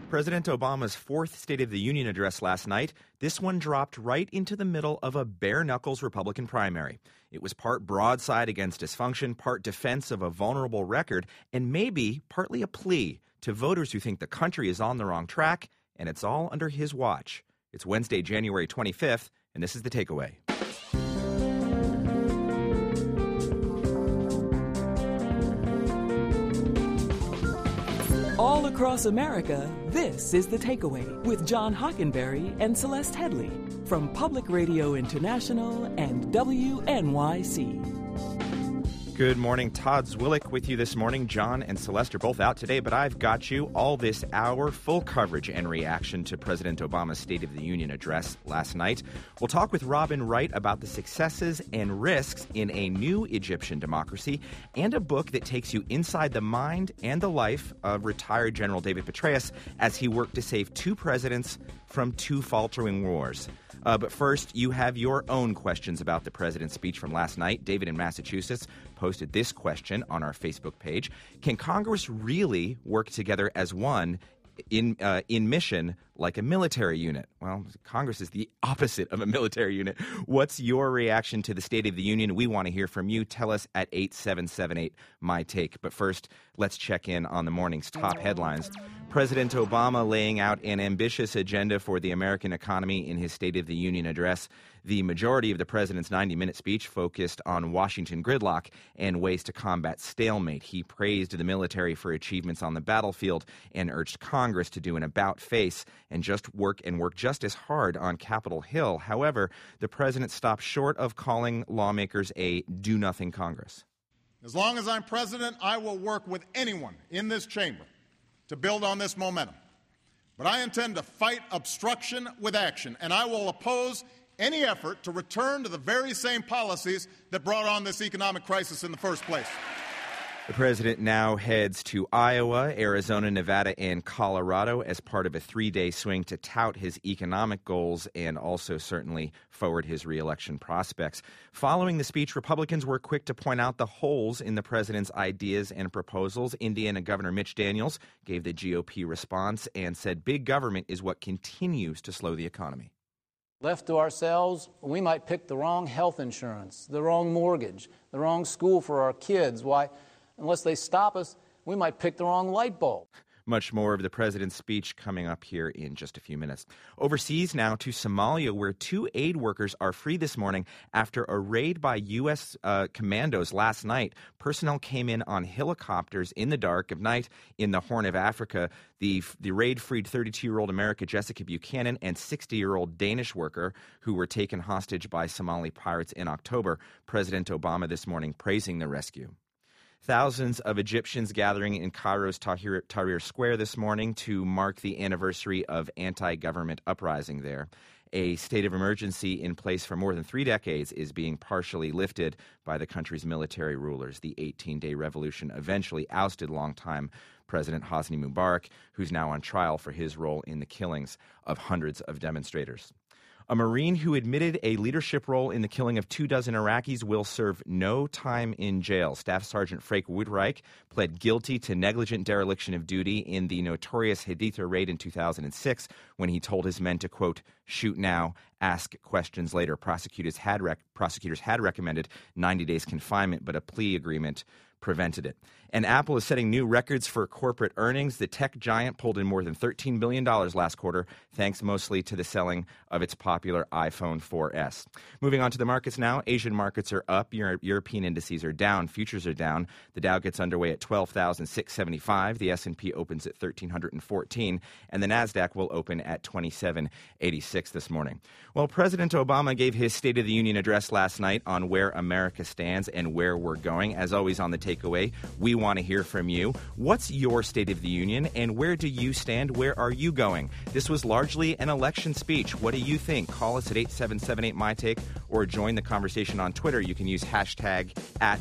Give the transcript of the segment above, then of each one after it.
President Obama's fourth State of the Union address last night, this one dropped right into the middle of a bare-knuckles Republican primary. It was part broadside against dysfunction, part defense of a vulnerable record, and maybe partly a plea to voters who think the country is on the wrong track, and it's all under his watch. It's Wednesday, January 25th, and this is The Takeaway. All across America, this is The Takeaway with John Hockenberry and Celeste Headley from Public Radio International and WNYC. Good morning. Todd Zwillich with you this morning. John and Celeste are both out today, but I've got you all this hour, full coverage and reaction to President Obama's State of the Union address last night. We'll talk with Robin Wright about the successes and risks in a new Egyptian democracy and a book that takes you inside the mind and the life of retired General David Petraeus as he worked to save two presidents from two faltering wars. But first, you have your own questions about the president's speech from last night. David in Massachusetts posted this question on our Facebook page. Can Congress really work together as one in mission like a military unit? Well, Congress is the opposite of a military unit. What's your reaction to the State of the Union? We want to hear from you. Tell us at 8778 my take. But first, let's check in on the morning's top headlines. President Obama laying out an ambitious agenda for the American economy in his State of the Union address. The majority of the president's 90-minute speech focused on Washington gridlock and ways to combat stalemate. He praised the military for achievements on the battlefield and urged Congress to do an about-face and just work just as hard on Capitol Hill. However, the president stopped short of calling lawmakers a do-nothing Congress. As long as I'm president, I will work with anyone in this chamber to build on this momentum. But I intend to fight obstruction with action, and I will oppose any effort to return to the very same policies that brought on this economic crisis in the first place. The president now heads to Iowa, Arizona, Nevada, and Colorado as part of a three-day swing to tout his economic goals and also certainly forward his reelection prospects. Following the speech, Republicans were quick to point out the holes in the president's ideas and proposals. Indiana Governor Mitch Daniels gave the GOP response and said big government is what continues to slow the economy. Left to ourselves, we might pick the wrong health insurance, the wrong mortgage, the wrong school for our kids. Why? Unless they stop us, we might pick the wrong light bulb. Much more of the president's speech coming up here in just a few minutes. Overseas now to Somalia, where two aid workers are free this morning after a raid by U.S. commandos last night. Personnel came in on helicopters in the dark of night in the Horn of Africa. The raid freed 32-year-old American Jessica Buchanan and 60-year-old Danish worker who were taken hostage by Somali pirates in October. President Obama this morning praising the rescue. Thousands of Egyptians gathering in Cairo's Tahrir Square this morning to mark the anniversary of anti-government uprising there. A state of emergency in place for more than 3 decades is being partially lifted by the country's military rulers. The 18-day revolution eventually ousted longtime President Hosni Mubarak, who's now on trial for his role in the killings of hundreds of demonstrators. A Marine who admitted a leadership role in the killing of 24 Iraqis will serve no time in jail. Staff Sergeant Frank Woodreich pled guilty to negligent dereliction of duty in the notorious Haditha raid in 2006 when he told his men to, quote, shoot now, ask questions later. Prosecutors had recommended 90 days confinement, but a plea agreement prevented it. And Apple is setting new records for corporate earnings. The tech giant pulled in more than $13 billion last quarter, thanks mostly to the selling of its popular iPhone 4S. Moving on to the markets now. Asian markets are up. European indices are down. Futures are down. The Dow gets underway at 12,675. The S&P opens at 1,314. And the NASDAQ will open at 2786 this morning. Well, President Obama gave his State of the Union address last night on where America stands and where we're going. As always on The Takeaway, we want to hear from you. What's your State of the Union and where do you stand? Where are you going? This was largely an election speech. What do you think? Call us at 8778 my take or join the conversation on Twitter. You can use hashtag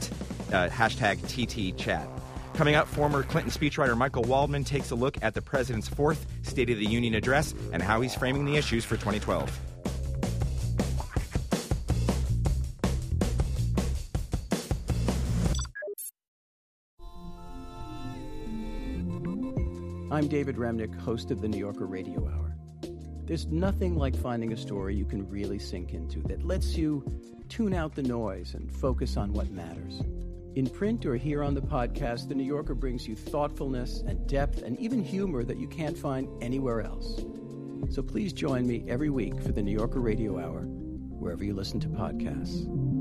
TTChat. Coming up, former Clinton speechwriter Michael Waldman takes a look at the president's fourth State of the Union address and how he's framing the issues for 2012. I'm David Remnick, host of the New Yorker Radio Hour. There's nothing like finding a story you can really sink into that lets you tune out the noise and focus on what matters. In print or here on the podcast, The New Yorker brings you thoughtfulness and depth and even humor that you can't find anywhere else. So please join me every week for the New Yorker Radio Hour, wherever you listen to podcasts.